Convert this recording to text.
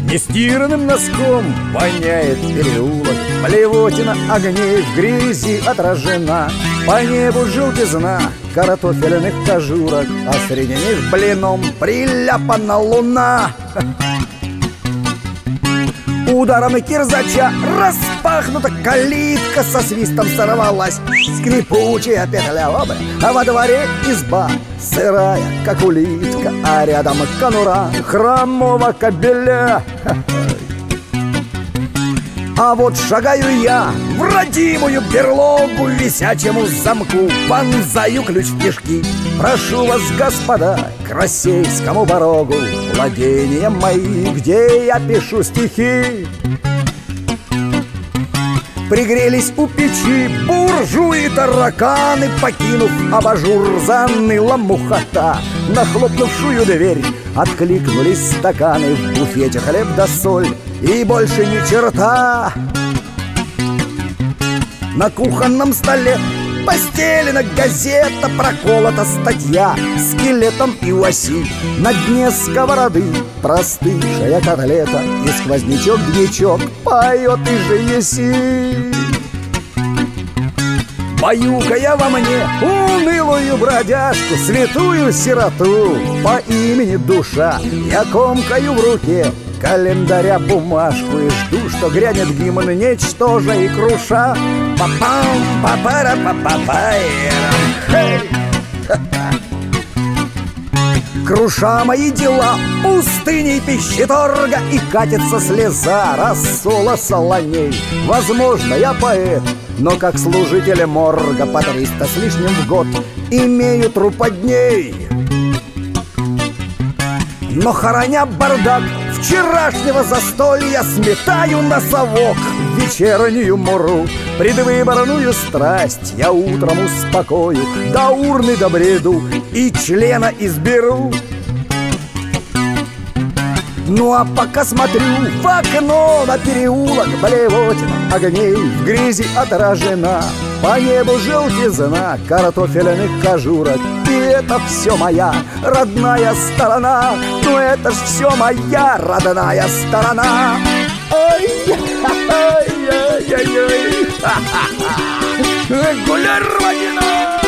Нестиранным носком воняет переулок, блевотина огней в грязи отражена. По небу желтизна картофельных кожурок, а среди них блином приляпана луна. Ударом кирзача распахнута калитка, со свистом сорвалась скрипучая петля, а во дворе изба сырая, как улитка, а рядом конура хромого кобеля. А вот шагаю я в родимую берлогу, висячему замку вонзаю ключ в кишки. Прошу вас, господа, к Российскому порогу, владения мои, где я пишу стихи. Пригрелись у печи буржуи-тараканы, покинув абажур, заныла мухота. На хлопнувшую дверь откликнулись стаканы, в буфете хлеб да соль и больше ни черта. На кухонном столе постелена газета, проколота статья скелетом и у оси. На дне сковороды простывшая котлета, и сквознячок-дьячок поет и же еси. Баюкая во мне унылую бродяжку, святую сироту по имени Душа, я комкаю в руке календаря бумажку и жду, что грянет гимн, ничтожа и круша. Па-пам, па-пара, па-па-пайрам. Круша мои дела пустыней пищеторга, и катится слеза рассола солоней. Возможно, я поэт, но как служитель морга по 300 с лишним в год имею труподней. Но хороня бардак вчерашнего застолья, сметаю на совок вечернюю муру. Предвыборную страсть я утром успокою, до урны добреду и члена изберу. Ну а пока смотрю в окно на переулок, блевотина огней в грязи отражена. По небу желтизна картофельных кожурок, и это все моя родная сторона. Ну это ж все моя родная сторона. Ой-ой-ой-ой-ой, гуляй, родина!